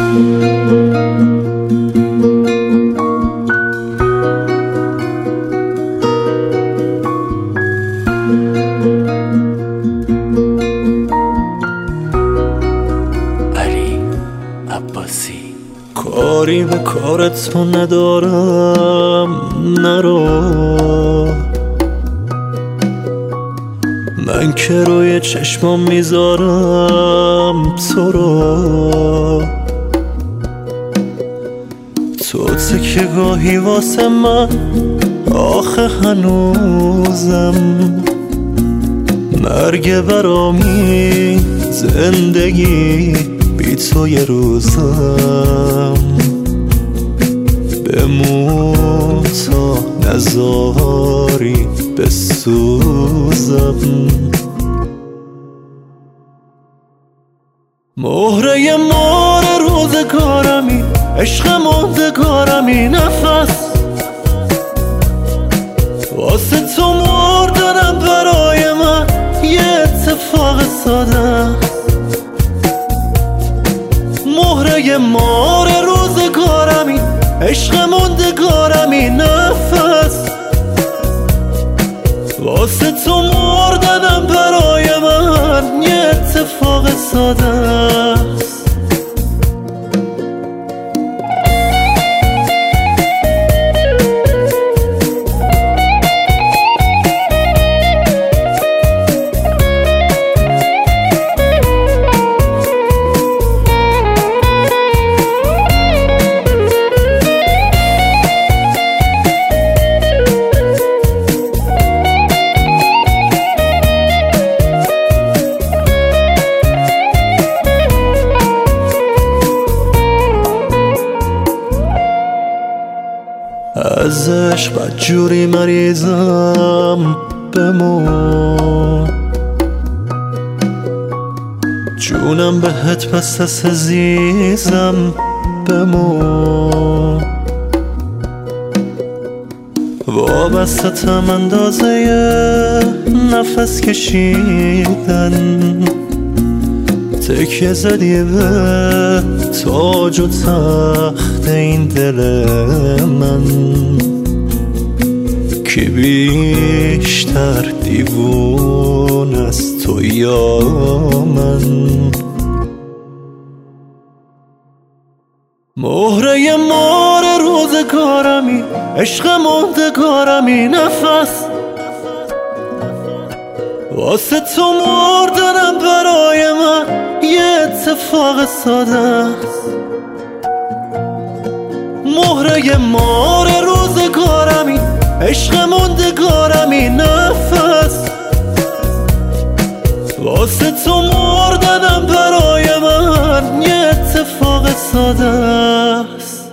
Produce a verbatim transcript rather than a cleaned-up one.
کاری به کارتو ندارم، نرو. من که روی چشمام میذارم تو رو. تو تکه گاهی واسه من آخه هنوزم. مرگ برامی زندگی بی تو یه روزم. بمون تا نزاری بسوزم. مهره مار روزگارمی، عشق مردگارمی، نفس واسه تو مردنم برای من یه اتفاق ساده. مهره مار روزگارمی، عشق مندگارمی، نفس واسه تو مردنم برای من یه اتفاق ساده است. از عشق بدجوری مریضم، بمون. جونم بهت پس از عزیزم، بمون. وابستم اندازه نفس کشیدن. تکیه زدی به تاج و تخت این دل من. کی بیشتر دیوون از تو یا من؟ مهره مار روزگارمی، عشق مردگارمی، نفس واسه تو مردنم برای من یه اتفاق ساده است. مهره مار روزگارمی، عشق مندگارمی، نفس واسه تو مردنم برای من یه اتفاق ساده است.